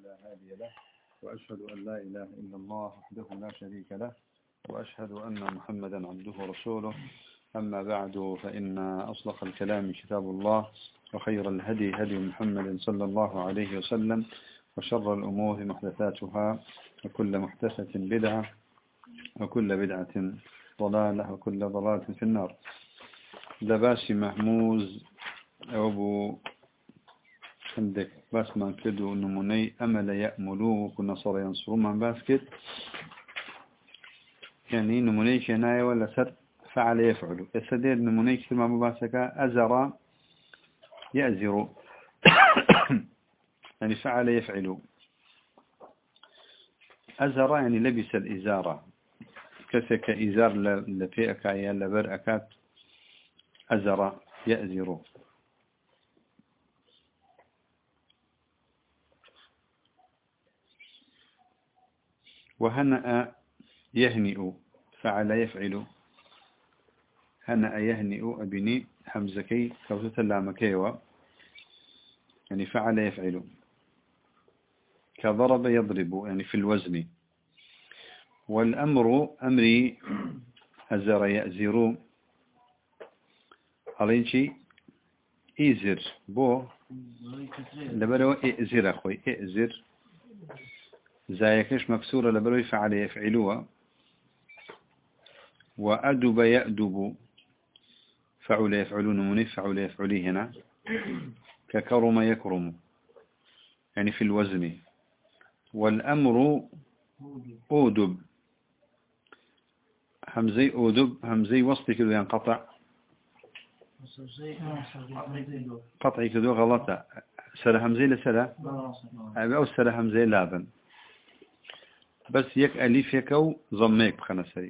فلا هادي له وأشهد أن لا إله إلا الله وحده لا شريك له وأشهد أن محمدا عبده ورسوله. أما بعد فإن أصدق الكلام كتاب الله وخير الهدي هدي محمد صلى الله عليه وسلم وشر الأمور محدثاتها وكل محدثة بدعة وكل بدعة ضلالة وكل ضلالة في النار. لباس محموز أبو عندك باس من كدو نموني أمل يأملوه وكنا صار ينصرون من باسكت يعني نموني كناية ولا سر فعل يفعل السدير نموني كما مباسك أزر يأزر يعني فعل يفعل. أزر يعني لبس الإزارة كسك إزار لفئك يا لبرأكات أزر يأزر. وهنأ يهنئ فعل يفعل. هنأ يهنئ أبني حمزكي كوتة اللامكيوة يعني فعل يفعل. كضرب يضرب يعني في الوزن. والأمر أمري أزر يأزر علينشي إيزر بو لبرو إئزر أخوي إئزر زايكش مكسورة لبرو فعل يفعلوها. وأدب يأدب فعل يفعلون منف فعل يفعلي هنا ككرم يكرم يعني في الوزن. والأمر أودب همزي أودب همزي وسط كده ينقطع قطعي كده غلطة سلا همزي لسلا أو سلا همزي لابن بس يك أليف يكو ضميك بخنا سري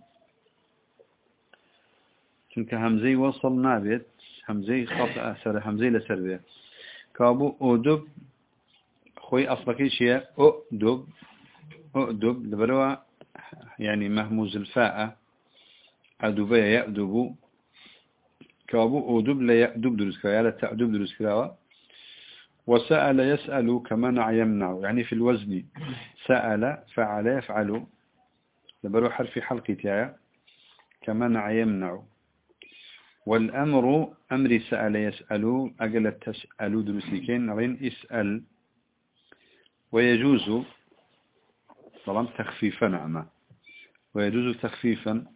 چونك همزي وصل نابت همزي خطأ سلا همزي لسربية كابو أودب خوي أصلكي شيء أؤدب أؤدب لبروا يعني مهموز الفاء أدب يأدب كابو أودب لا يأدب دروس كلا لا تأدب دروس كلا. وسأل يسأل كمنع يمنع يعني في الوزن. سأل فعل يفعل لبروا حرف حلقي تاعي كمنع يمنع. والأمر أمر سأل يسأل أجل تسأل دروسيكين نرين اسأل. ويجوز طالما تخفيفا نعمة ويجوز تخفيفا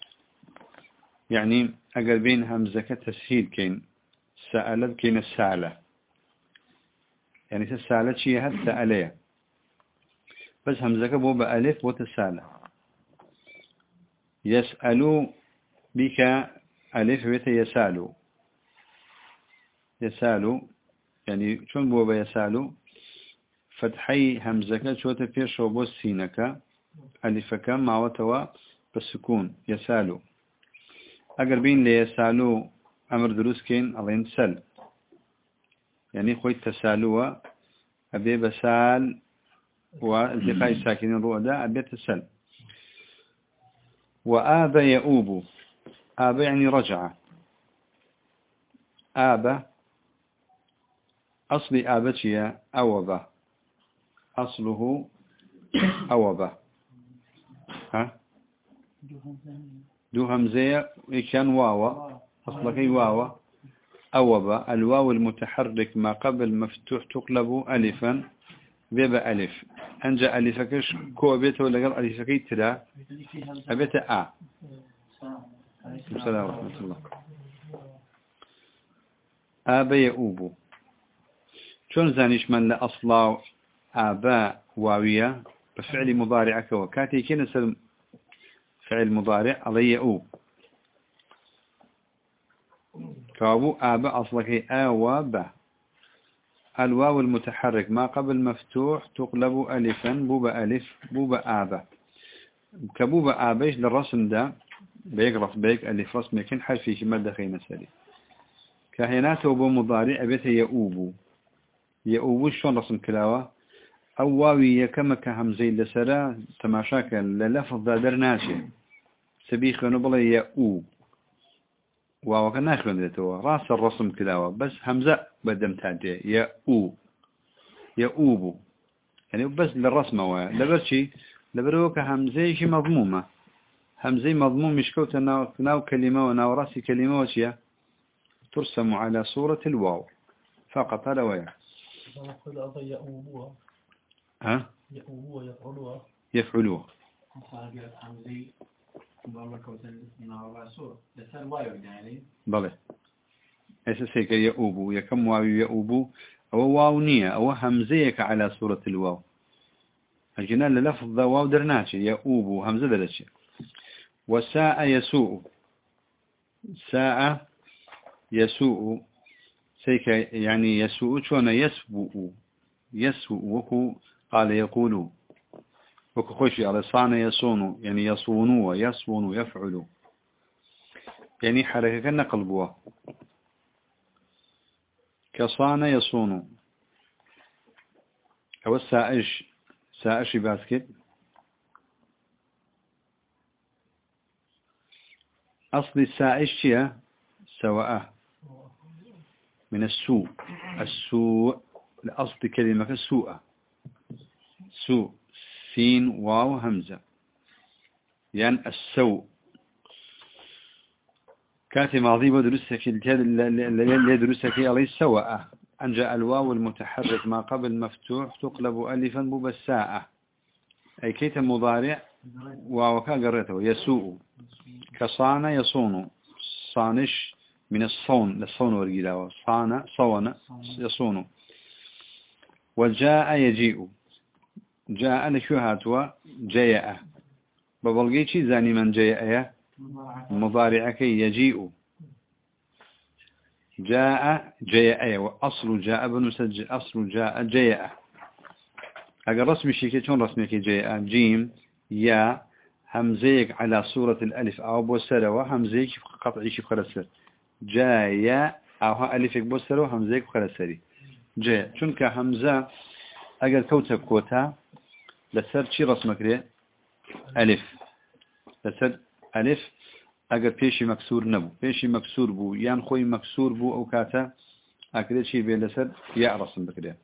يعني أجل بين همزة تسهيل كين سأل كين السالة يعني تسالة شيء هل سألية بس همزة بو بألف وتسالة. يسأل بك ألف بيت يسال يسال يعني شون بو بيسال فتحي همزة شو تفير شو بو سينك ألفك مع وتوا بالسكون يسال. أقربين ليسالو أمر دروس كين أظن سل يعني خوي تسالوا أبي بسال والتقاء ساكنين الرؤداء أبي تسل. وآب يؤوب آب يعني رجع. آب أصل آبتي أوبة أصله أوبة ها دو همزية كان واوا أصلك واوا أوبة. الواو المتحرك ما قبل مفتوح تقلب ألفا بيبقى ألف أنجا ألفكش كو أبيته ولا قال ألفكي تلا أبيته السلام ورحمة الله. آب يؤوب شون زانيش من لأصلا آباء واوية بفعل مضارعك وكاتي كنسل فعل مضارع علي يؤوب كابو آباء أصلك آواب. الواو المتحرك ما قبل مفتوح تقلب ألفا بوبا ألف بوبا آباء كبوبا آبايش للرسم ده بيقرف بيك ألف رسم يكن حرفي كما دخينا سري كهيناته بمضارع أبيته يؤوب. يؤوب شون رسم كلاوة أو واوي كما كهمزي لسرا تماشاك للفظ دادر ناشي سبيخ نبلي يؤوب واو كان ناخذ ذاته راس الرسم كلاوة بس همزة بدم تاجي يؤوب يؤوب يعني بس للرسمة لبرشي لبروك همزة شي مضمومة همزة مضموم مش كوت ناو كلمة وناو راسي كلمة وشيا ترسم على صورة الواو فقط هذا ويا ها يفعلوه بلى أساسيك يؤوبو يكم واو يؤوبو أو واو نية أو همزيك على صورة الواو الجنان للفظ واو درناشي يؤوبو همزة درشي وساء يسوء ساء يسوء سيك يعني يسوء شون يسوء وكو قال يقول وكو خوشي على صان يصون يعني يصونوا ويصون يفعلوا يعني حركة كنا قلبوا كصان يصون أو سائش باسكت أصل السائش هي سواء من السوء لأصل كلمة السوء سوء سين واو همزة يعني السوء كاتي ماضي ودرسك اللي درسك عليه سواء أن جاء الواو المتحرك ما قبل مفتوح تقلب ألفا ببساء أي كيت مضارع واوكا قريته يسوء كصان يصون صانش من الصون للصون والجلاوة صون يصون وجاء يجيء جاء لشهاتوا جاء ببلغيتي زاني من جاء مضارعك يجيء جاء وأصل جاء بنسجل أصل جاء أقل رسمي شيكي شون رسميك جاء جيم يا همزيك على صورة الألف أو بوسرة وهمزيك قطعي شي خلصر جاء أو ألفك بوسرة وهمزيك خلصري جاء شنك همزة أقل كوتك كوتا لسر شي رسمك ليه ألف لسر ألف أقل بيشي مكسور نبو بيشي مكسور بو يان خوي مكسور بو أو كاتا أكده شي بي لسر يا رسم بكده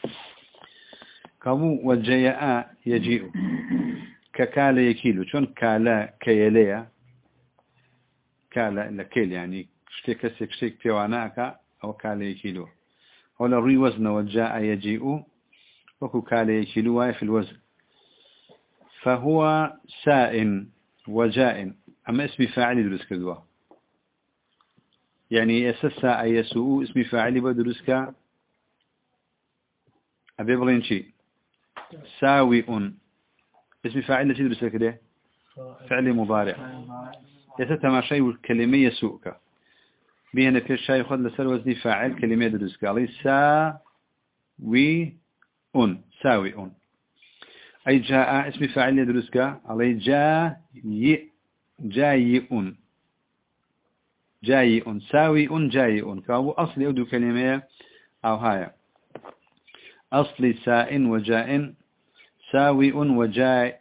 كمو وجاء يجيء ككال يكيلو شون كالا كيليا كالا إلا كيل يعني كشتك تيواناك أو كالا يكيلو ولا روي وزن وجاء يجيء وكو كالا يكيلو واي في الوزن فهو سائن وجاء أما اسم فاعل يدرس كدوا يعني أساسا يسوء اسم فاعل بدرس ك أبي بلينشي ساوئ اسم فاعل تدرس كده فعل مضارع يتتماشى الكلمة يسوءك بهنا في الشيء يأخذ لسر وزن فاعل كلمة يدرس عليه ساوئ أي جاء اسم فاعل يدرس عليه جايء ساوئ جايء فهو أصل أدو كلمة أو هاي أصل ساء وجاء ساوئ وجايء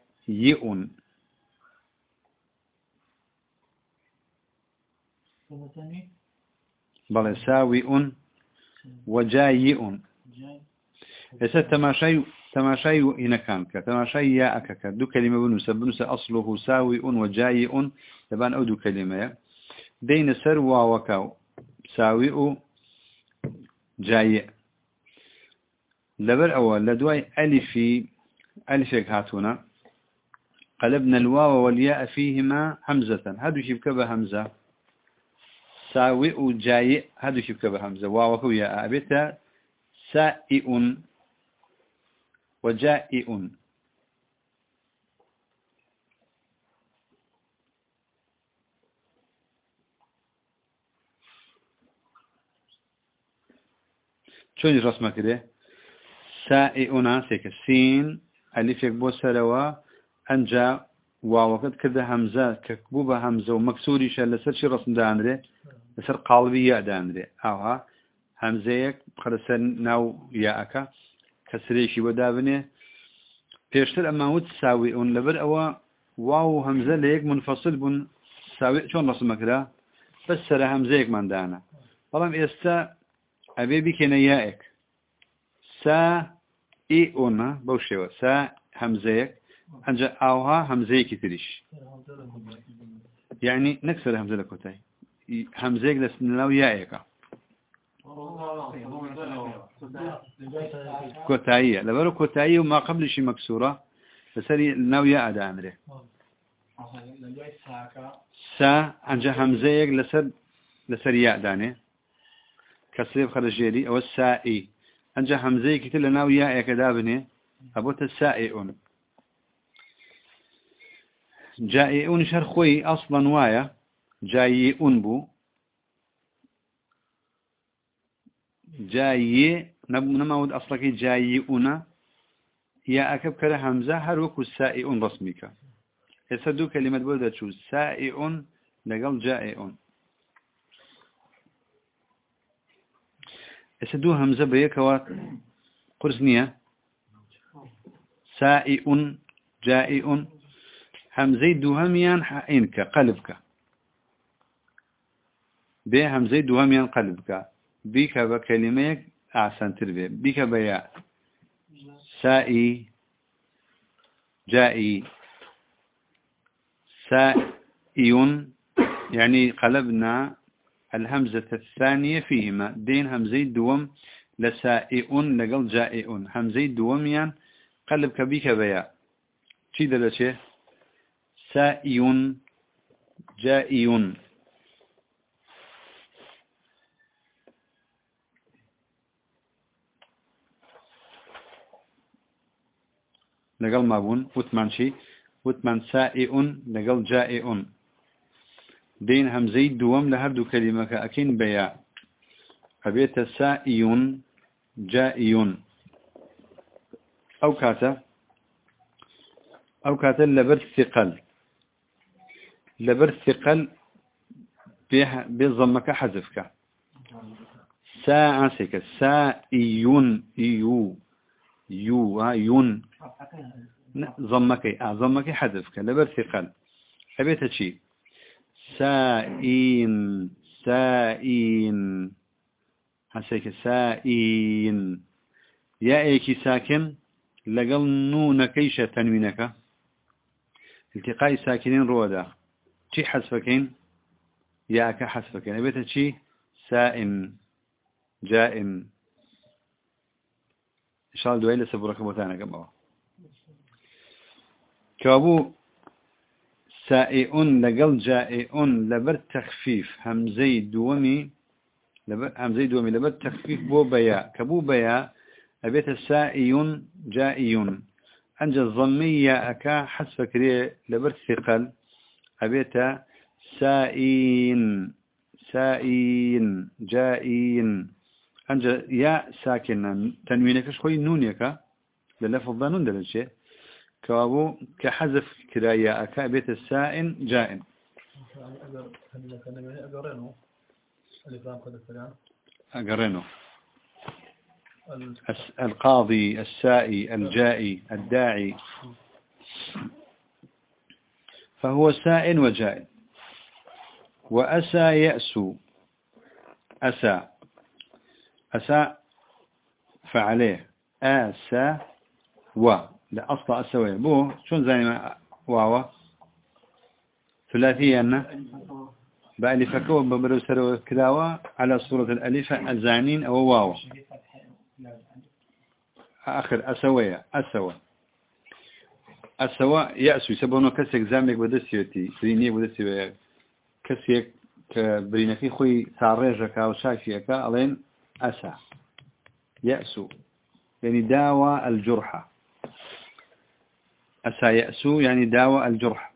بل ساوئ وجايء يسا تماشي هنا كان كتماشي ياءك دو كلمة بنوس أصله ساوئ وجايء يبان أو دو كلمة بين سر وكاو ساوئ جايء لبر أول لدواي ألفك هاتونا قلبنا الواو والياء فيهما همزة هادو شبك بهمزة ساوئ جايء هادو شبك بهمزة واو وياء أبيتا سائئ وجائئ شون رسمك ده سائئ ناسك سين ألفك بوسروا أنجا ووقت كذا همزة ككبوبة همزة ومكسوري شال لسر شي رسم داندري لسر قالبية داندري أوها همزيك خلصر ناو ياءك كسريشي ودابني بيشتر أما هو تساوئ لبر أو واو همزة ليك منفصل بن ساوئ شون رسمك ده بس سر همزيك من دانا طالما إستا أبي بكنا يائك سائئون بوشوا سا همزيك أنجا أوها همزيك تريش يعني نكسر همزة لكوتاي همزيك لسنلاو يائك كوتاية لبرو كوتاية وما قبل شي مكسورة فسري ناو ياء دا أمره سا أنجا همزيك لسر ياء داني كسر خرجيري أو السائي أنجا همزيك تلا ناو ياء كدابني أبوت السائئون جائعون شرخوي أصلا وايا جايئون بو جاي نمود أصلك جايئون يا أكب كره همزة هروك السائئون رسمك يسدو كلمة بودة شو سائئون لقل جائعون يسدو همزة بيكوا قرسنية سائئون جائعون همزة دوهميان حائنك قلبك به همزة دوهميان قلبك بك بكلمة أحسن تربية بك بياء سائي جائي سائيون يعني قلبنا الهمزة الثانية فيهما دين همزة دوم لسائئون لقل جائئون همزة دوميان قلبك بك بياء شي دلتي سائيون جائيون لقل مابون وثمان شي وثمان سائئون لقل جائئون دين همزي دوم لهردو كلمة أكين بياء أبيت سائيون جائيون أو كاتا لبر ثقل لبر ثقل بضمك حذفك ساعسك سائيون يون ضمك حذفك لبر ثقل أبيت شي سائين حسيك سائين يا ايكي ساكن لقل نونكيش تنوينك التقاء ساكنين رودا شي حذفكين ياك حذفكين أبيت شي سائن جائن شال دوائل سبورك بوتانا كما كابو سائئون لقل جائئون لبر تخفيف همزي دومي لبر تخفيف بو بياء كبو بياء أبيت سائيون جائيون أنجا الضمية أكا حسب كريه لبر ثقل أبيت سائين جائين أنجا يا ساكنا تنوينك شوي نونيك للفظ نون دلشي كابو كحذف كرايا أكا بيت السائن جائن أقرنه القاضي السائي الجائي الداعي فهو سائن وجائن وأسى يأسو أسى فعليه آسى لا أصل أسوي بو شون زي ما واوا ثلاثية أنه بألفك وببرو سرو كلاوة على صورة الألف الزانين أو واوا آخر أسوى يأسو يسبونه كسيك زامك بدسيوتي برينيك بدسيوتي كسيك برينكي خوي ساريجك أو شاكيك ألين أسى يأسو يعني داوى الجرحى أسى يأسو يعني داوى الجرح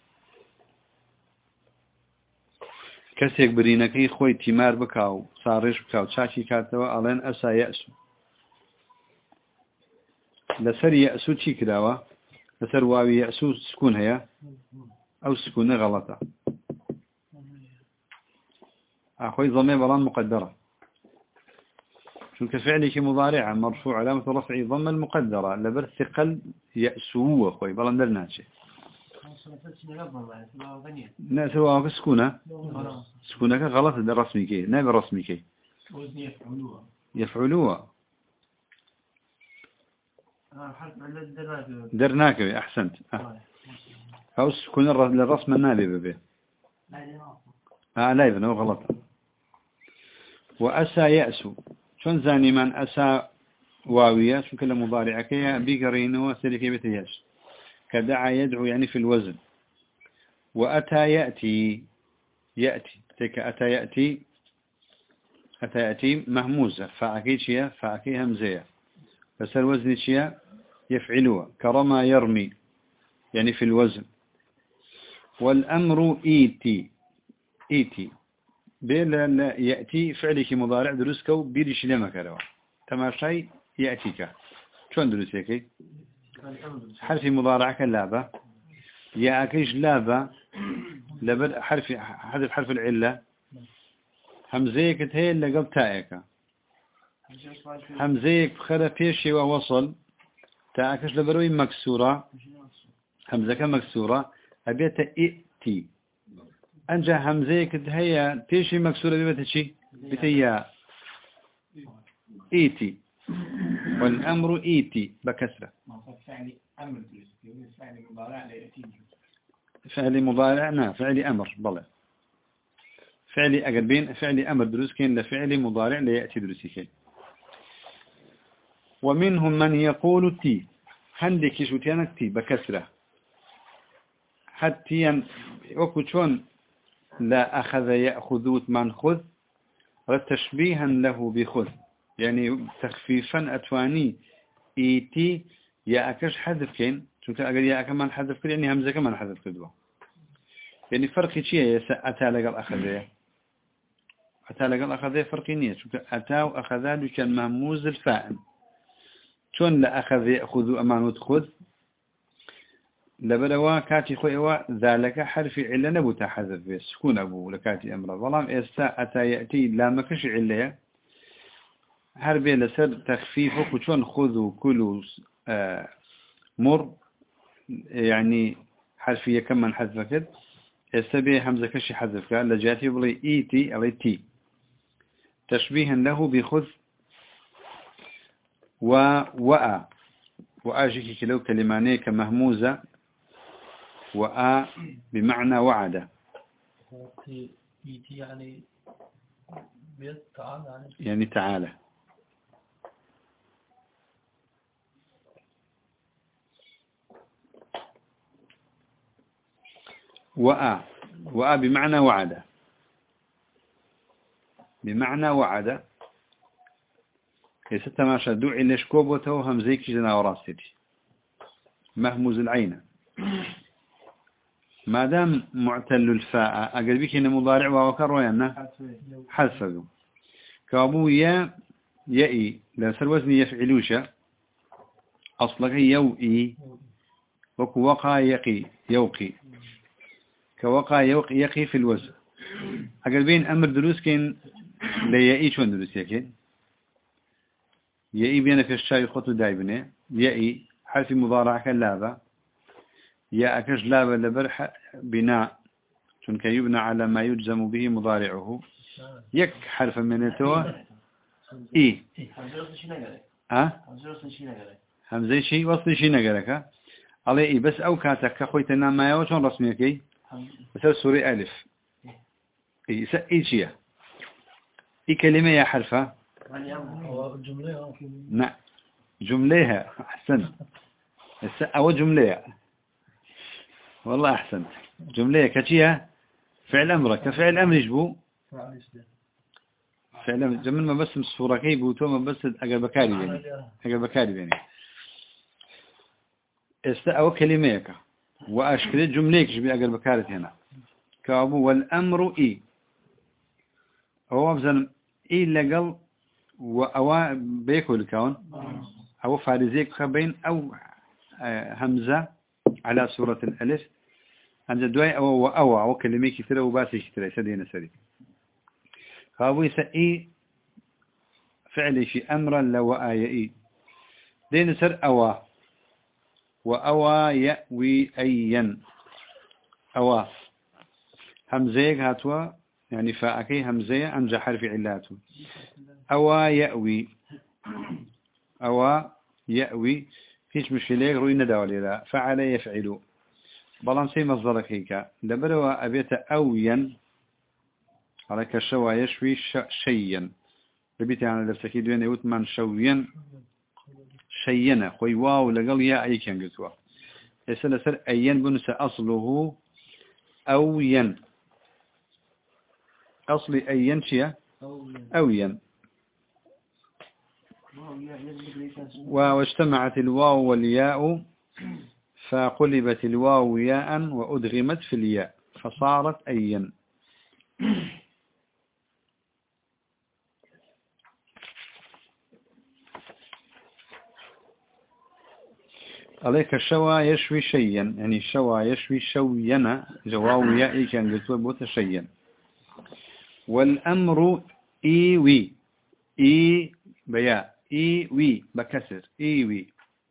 كسيك برينكي خوي تيمار بكاو صاريش بكاو شاكي كاتوا ألين أسى يأسو لسر يأسو تشي كداوى لسر واوي يأسو سكون هي أو سكون غلطة أخوي ضمي بلان مقدرة شو كفعلك مضارعة مرفوع علامة رفعي ضم المقدرة لبر ثقل يأسو أخوي بلان درناتشي لا سواء سكونة سكونك غلط در رسمي كي نابي رسمي كي يفعلوها درناكوي أحسنت أو سكون للرسم النابي به لا يبنى غلط. وأسى يأسو شون زاني من أسى واوية شو كلا مضارع كيا بيقرين وسلكي بتياش كدعا يدعو يعني في الوزن. وأتى يأتي تك أتى يأتي مهموزة فأكيد شيء فأكيد همزية بس الوزن شيء يفعلها كرما يرمي يعني في الوزن. والأمر إيتي بلا يأتي فعلك مضارع دروسكو بيرش لما كروا تماشي يأتيك شون دروسيكي حرف مضارعك اللابة يأكيش لابة لبد حذف حرف العلة همزيك هي اللي قبل تائك همزيك خلا فيشي ووصل تاكش لبروي مكسورة همزك مكسورة أبيت إئتي أنجا همزيك هي فيشي مكسورة بيبتشي بتيا إيتي. والأمر إيتي بكسرة فعل مضارع نعم فعل أمر بلى فعل أقربين فعل أمر دروس كين لفعل مضارع ليأتي دروسي كين. ومنهم من يقول تي هندك شوتيانك تي بكسرة حتى وكتشون لا أخذ يأخذوت من خذ وتشبيها له بخذ يعني تخفيفا أتواني إيتي يأكش حذف كين شو تأجر يأك من حذف كين يعني همزة كمان حذف كدوه يعني فرق شيء أتى لقى الأخذية أتى لقى الأخذية فرق نية شو أتى وأخذها كان مهموز الفاعل شون لا أخذ يأخذ أمان وتخذ لبلوا كاتي خويوا ذلك حرف علة نبوت حذف بس سكون أبو لكاتي أمر ظلام إستا أتى يأتي لا مكش علة حرب لسر تخفيفه وشون خذوا كلوا مر يعني حرفية كمان حذفك استبي همزة كشي حذفك لجاتي بلي إيتي أو تي تشبيها له بخذ وأ وآجيك كلو كلماني كمهموزة وأ بمعنى وعد يعني تعالى وأ بمعنى وعد يستماشى دوعي لشكوبته وهمزيك جنا وراسيتي مهموز العين ما دام معتل الفاء أقل بك إن مضارع ووكر ويانا حذفه كابو يأي لسر وزن يفعلوش أصلك يوئي وكوقع يوقي كوقع يقي في الوزن أقل بين أمر دروس كين ليأي شون دروس يكين يأي بينا في الشاي خطو دايبني يأي حرف مضارع كاللابة يأكش لابة لبرح بناء شون يبنى على ما يجزم به مضارعه يك حرف من التوى إي همزي شي وصل شي نقلك على إي بس أو كاتك خويتنا ما يوشون رسميكي بس سوري ألف إي شيء إي كلمة يا حرفة نعم جمليها أحسن أو جملية والله أحسنت جملية كتيها فعل أمرك كفعل أمر يجبو فعل أمر جمل ما بس الصورة كي بوتو ما بس أقل بكاري بيني أو كلميك وأشكل جمليك جبي أقل بكاري هنا كابو والأمر إي هو أفضل إي لقل وأوا بيكو الكون أو فارزيك خبين أو همزة على صورة الألف همزة دواي أو كلمة كثيرة وباسي كثيرة سدينا سدي كابو يسأي فعلي في أمرا لو آيئي دين سر أوا وأوا يأوي أيا أوا همزيك هاتوا يعني فاكي همزية أنجا حرف علاته أوا يأوي هيش مشكلة روي نداولي لا فعل يفعل بلان سي مصدرك هيك لبروا أبيت أوين على كشوا يشوي شيئا لبيت يعني لفسكي دوين يوت من شويا شيئا خوي واو لقل يا أي كان قلتوا يسأل سر أين بنس أصله أوين أصلي أين شيء أوين واجتمعت الواو والياء فقلبت الواو ياء وأدغمت في الياء فصارت أين عليك الشوى يشوي شيئا يعني الشوى يشوي شوينا جواو ياء كان قلتوا بوت شيئا والأمر إيوي إي بياء إيوي بكسر إيوي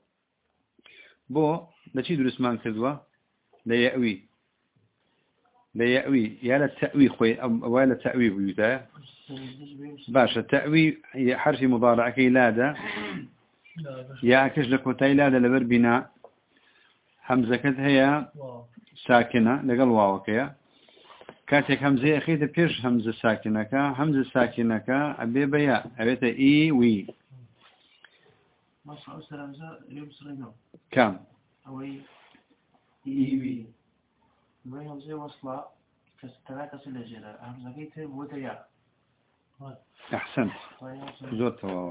بو لشي درس مان كذوا ليأوي يا للتأوي خوي أو يا للتأوي بيوتا باشا التأوي حرف مضارع كي لادا يا كشلك وتاي لادا لبر بناء همزة كد هي ساكنة لقل واوكيا كاتك همزة أخيت بيش همزة ساكنة همزة ساكنة أبي بياء أبيت إي وي كم أوي إيوي ما همزة وصلة كستراك سلجلة همزة كيته بوديا أحسنت زود تواو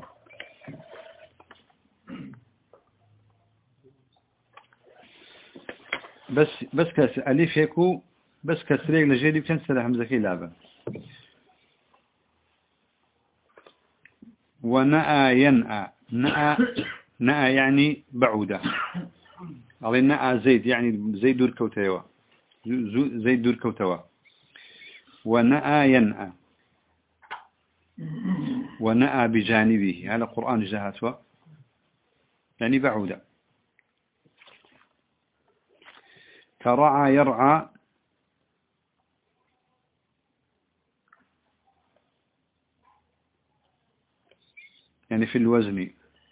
بس كاس أليف يكو بس كسريق لجيدي بتنسل همزة كي لابا ونأى ينأى نأى يعني بعودة علي نأى زيد يعني زيد دور كوتوا زيد دور كوتوا ونأى ينأى ونأى بجانبه هذا القرآن جهاتوا يعني بعودة كرعى يرعى يعني في الوزن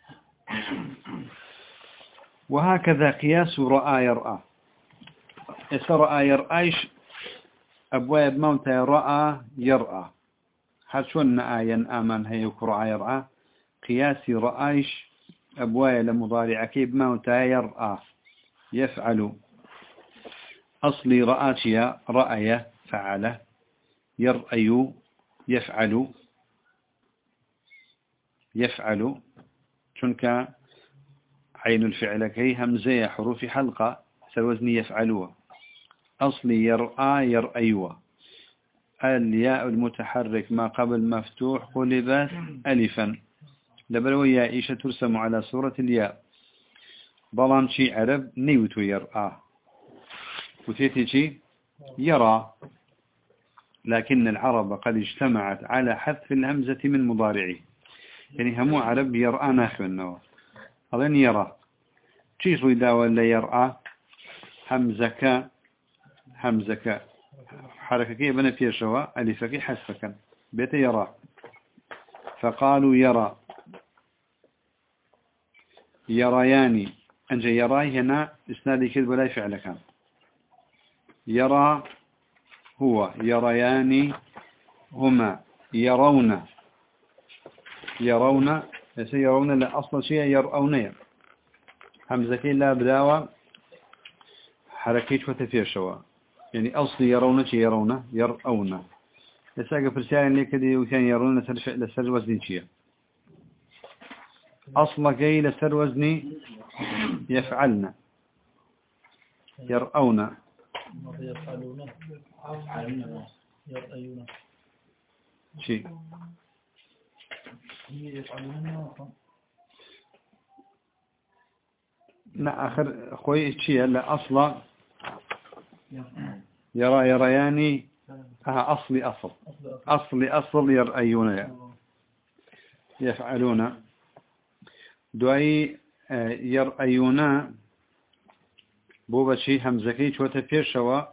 وهكذا قياس رأى يرأى رأى يرأيش أبواب موتى رأى يرأى حشون آيا آمن هيك رأى يرأى قياس رأيش أبواب لمضارع كيب موتى يرأى يفعل أصلي رأتي رأي فعل يرأي يفعل شنك عين الفعل كي همزة حروف حلقة سوزني يفعلوه أصلي يرأى يرأيوه الياء المتحرك ما قبل مفتوح قلبت ألفا لبلوية عائشة ترسم على صورة الياء ظلام شي عرب نيوت يرأى وتيتي شي يرى لكن العرب قد اجتمعت على حذف الهمزة من مضارعه يعني همو عرب يرأى ناخذ النوى أظن يرى شيء إذا ولا يرأى همزك حركة كي بنا فيها شواء ألفك حذفك بيت يرى فقالوا يرى يرياني أنجي يراي هنا إسنادي كذب ولا فعل كان يرى هو يرياني هما يرون يرون لا أصل شيء يرون همزة لا بداوة حركيش وتفير شوا يعني أصل يرون شيء يرون لساقة فرسالة اللي كده وكان يرون لسر وزن شيء أصل كي لسر وزني يفعلن يرون شيء لا آخر خوي شيء لا أصل يرياني أصل يرأيون يفعلون دعي يرأيون بوبا شيء همزكي شو تفير شوا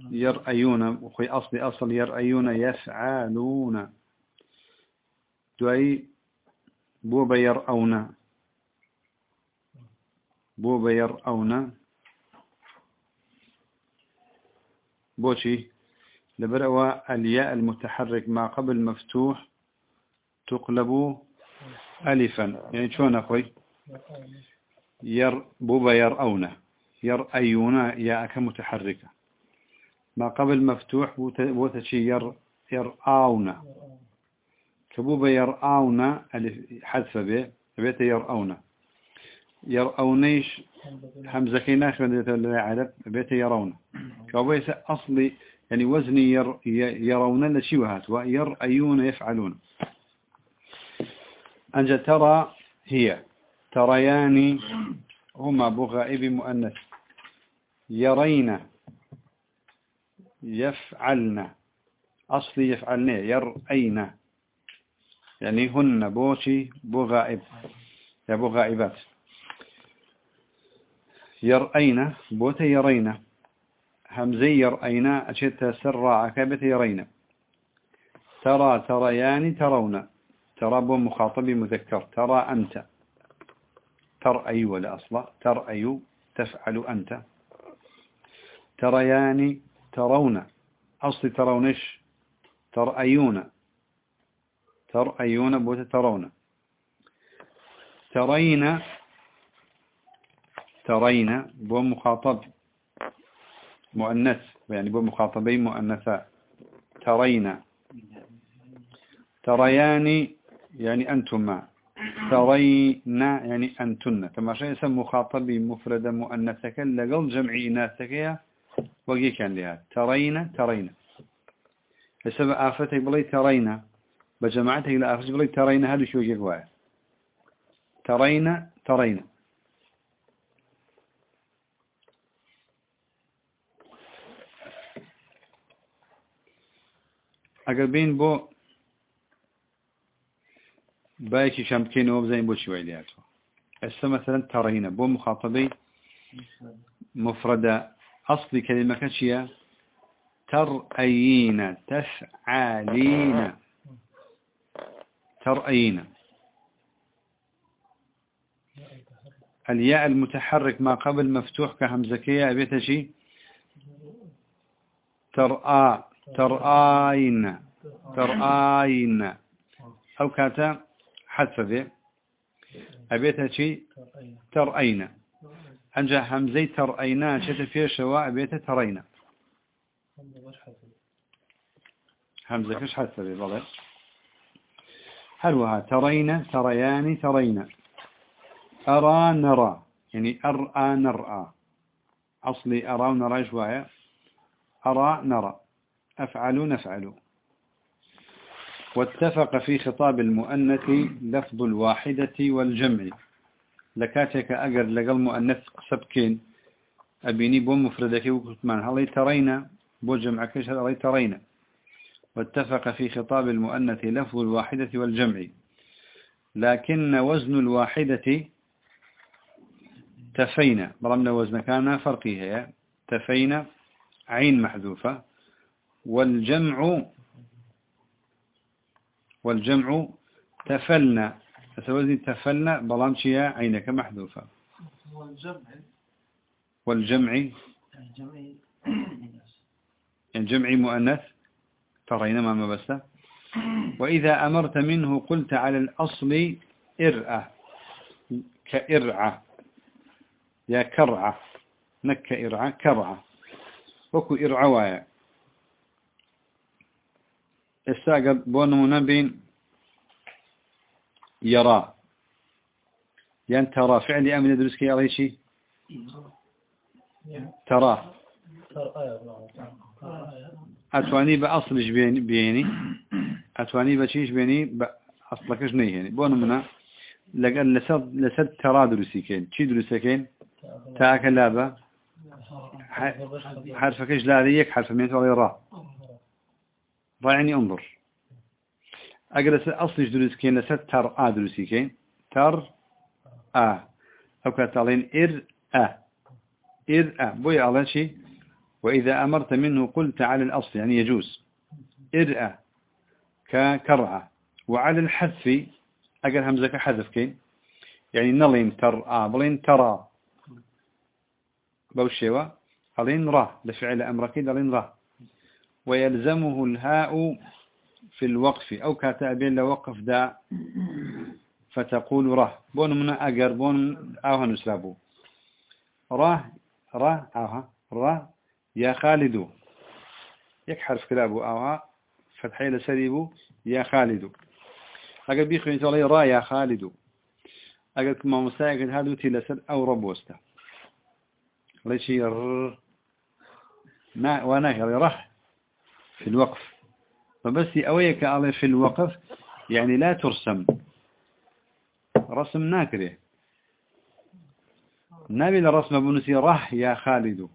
يرأيون وخي أصل يرأيون يفعلون دوي بوب يرأون بوشي لبرأوا الياء المتحرك ما قبل مفتوح تقلب ألفا يعني شون أخوي بوب يرأون يرأيون ياء متحركة ما قبل مفتوح بوتشي يرآون كبوب يرآون ألف حذف به بيت يرأونيش حمزة كيناش بدأت العرب بيت يرون كويس أصلي يعني وزني يرون لشي وهات ويرأيون يفعلون أنجا ترى هي تريان هما بغائب مؤنث يرين يفعلن أصلي يفعلن يرأين يعني هن بوشي بغائب يا بغائبات يرأين بوت يرين همزي يرأين أشت سرع كبت يرين ترى تريان ترون ترى بو مخاطب مذكر ترى أنت ترأي ولا أصلا ترأي تفعل أنت تريان ترون أصل ترونش ترأيون بوت ترون ترين بو مخاطب مؤنث يعني بو مخاطبين مؤنثاء تريان يعني أنتما ترينا يعني أنتن تماشى اسم مخاطبي مفرد مؤنثك لقل جمع إناثك وقي كان لها ترين السبب آفتك بلي ترين بجماعتك إلى آفتك بلي ترين هذا شو يقوى ترين أقربين بو بايكي شامكين وبزين بو شوي لياتو السا مثلا ترين بو مخاطبي مفردة أصل كلمة كشية ترأيين تفعلين ترأيين الياء المتحرك ما قبل مفتوح كهمزكية أبيتها شي ترآين أو كاتا حذف به أبيتها شي ترأين أنجا همزي ترأينا شت في شواء أبيتها ترين همزة كش حذف به والله حلوها تريان ترين أرى نرى يعني أرأى نرأى أصلي أرى ونرى شوية أرى نرى أفعل نفعل واتفق في خطاب المؤنث لفظ الواحدة والجمع لكاتك أجر لقل مؤنث سبكين أبيني بو مفردك وكتمان هلي ترين بو جمعك هلي ترين واتفق في خطاب المؤنث لفظ الواحدة والجمع لكن وزن الواحدة تفينا ضربنا وزن كان فرقها تفينا عين محذوفة والجمع تفلنا وزن تفلنا بلامشيا عينك محذوفة والجمع الجمع مؤنث ترين ما بس وإذا أمرت منه قلت على الأصل إرأة كإرعة يا كرعة نك إرعة كرعة وكو إرعة وايا استاقل بون بين يرى يعني ترى فعل أمن يدرس كي عليه شيء ترى أتواني بأصلش بيني أتواني بشيش بيني أصلك جنيه يعني بون لقال لسد ترى درسيكين شي درسيكين تاك لابا حرفك جلاليك حرف ميت ولا را يعني انظر أجلس أصلش درسيكين لسد ترى درسيكين تر أو كاتالين إر بوي على شيء وإذا أمرت منه قلت على الأصل يعني يجوز. إرأى ككرعة. وعلى الحذف أقل همزة كحذف كين يعني نلين ترى بلين ترى بوشيوا هلين راه لفعل أمر كين هلين راه. ويلزمه الهاء في الوقف أو كاتبين لوقف دا فتقول راه بون من أجر بون أوها نسلابو راه أوها راه يا خالد يكحرف كلابو أوها فتحي لسريبو يا خالد أقل بيخو ينتظر راه يا خالد أقل كما مستيقظ هذا تلسل أو ربوسته ليش وناهي راه في الوقف فبس أويك على في الوقف يعني لا ترسم رسم ناكره نبي الرسم بنسي راه يا خالد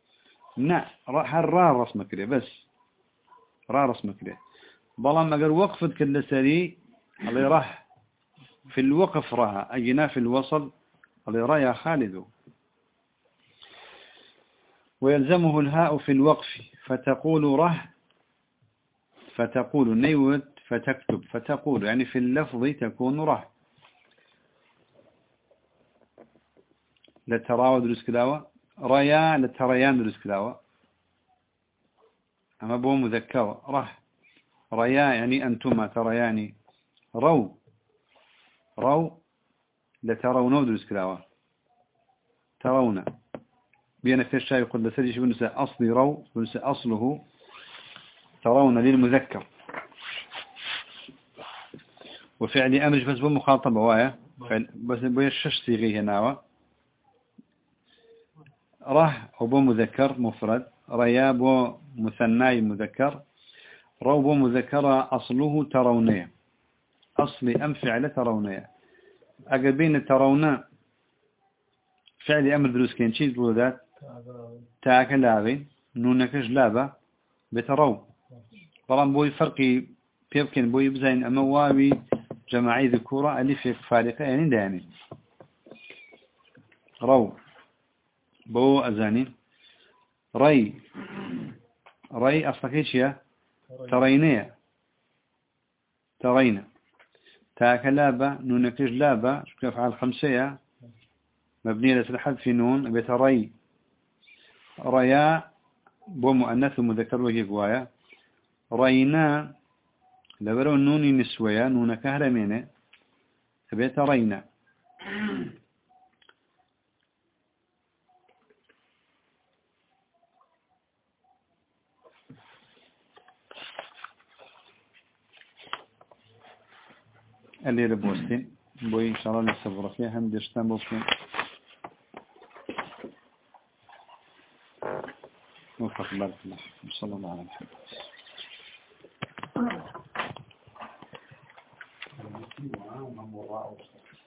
را رسم كره بس را رسم كره بلان مقر وقفت كل سري اللي راه في الوقف راه أجنا في الوصل اللي را يا خالد. ويلزمه الهاء في الوقف فتقول ره فتقول نيوت فتكتب فتقول يعني في اللفظ تكون ره لتراوى دروس كلاوة ريا لتريان دروس كلاوة أما بو مذكرة ره ريا يعني أنتما ترياني رو لترون دروس كلاوة ترون بينا في الشاي يقول لسجيش بنسى أصلي بنسى أصله ترون للمذكر. وفعل أمر بس بمخاطبة وايا بس بيشش صيغيه ناوى راه بو مذكر مفرد ريا بو مثنى مذكر رو بو مذكر أصله ترونيه أصلي أم فعل ترونيه أقربين ترون فعل أمر دروس كين شيء بلودات تاك لابين نونكش لابا بترو طبعا بوي فرقي يمكن بوي بزين أما واوي جماعي ذكورة ألف فارقة يعني داني رو بو أزاني ري أصلك إيش يا ترينية ترينا تاك لابا نونكش لابا شو أفعال خمسية مبنية للحذف في نون بتري ريا بو مؤنث ومذكر وهي قوايا رينا لبرو النوني نسويا نون كهرمينة بيت رينا اللي ربوستين بوي إن شاء الله نستبر فيها هم دشتان بوستين وفق بارك الله صلى الله عليه وسلم